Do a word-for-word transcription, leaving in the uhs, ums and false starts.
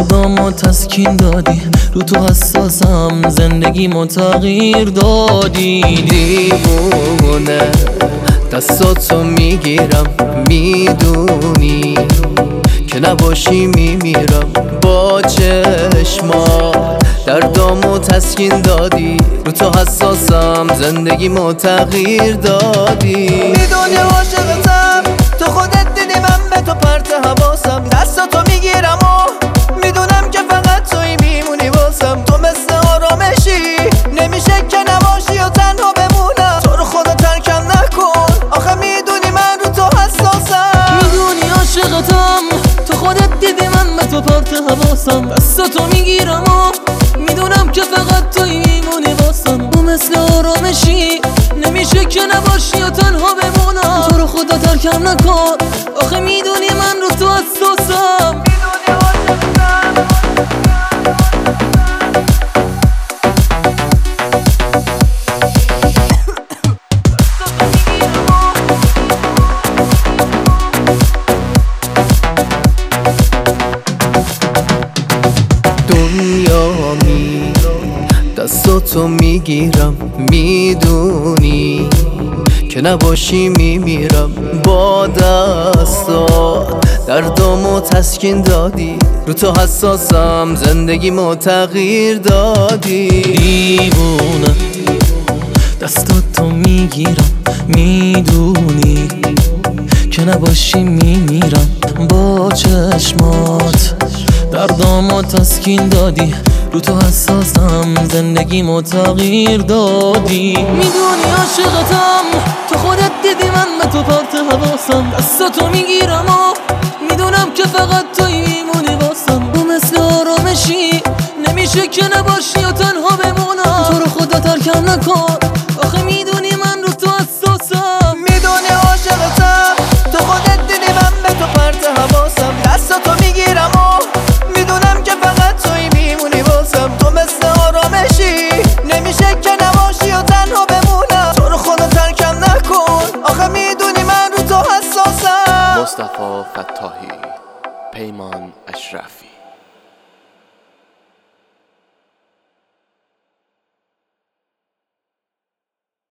دردامو تسکین دادی، رو تو حساسم زندگیمو تغییر دادی. دیوونه دستاتو میگیرم، میدونی که نباشی میمیرم با چشمات. دردامو تسکین دادی، رو تو حساسم زندگیمو تغییر دادی. میدونی عاشقتم، تو خودت دیدی من به تو پرت حواسم. دستاتو میگیرم و میدونم که فقط توی میمونی واسم. تو مثل آرامشی نمیشه که نباشی و تنها بمونم. تو رو خدا ترکم نکن، آخه میدونی من رو تو حساسم. میدونی عاشقتم، تو خودت دیدی من به تو پرت حواسم. دستاتو میگیرم و میدونم که فقط توی میمونی واسم. تو مثل آرامشی نمیشه که نباشی و تنها بمونم. تو رو خدا ترکم نکن، آخه میدونی من رو تو حساسم. دنیامی دستاتو میگیرم، میدونی که نباشی میمیرم با دستات. دردامو تسکین دادی، رو تو حساسم زندگیمو تغییر دادی. دیوونه دستاتو میگیرم، میدونی که نباشی میمیرم با چشمات. دردامو تسکین دادی، رو تو حساسم زندگیمو تغییر دادی. میدونی عاشقتم، تو خودت دیدی من به تو پرت حواسم. دستاتو میگیرم و میدونم که فقط توی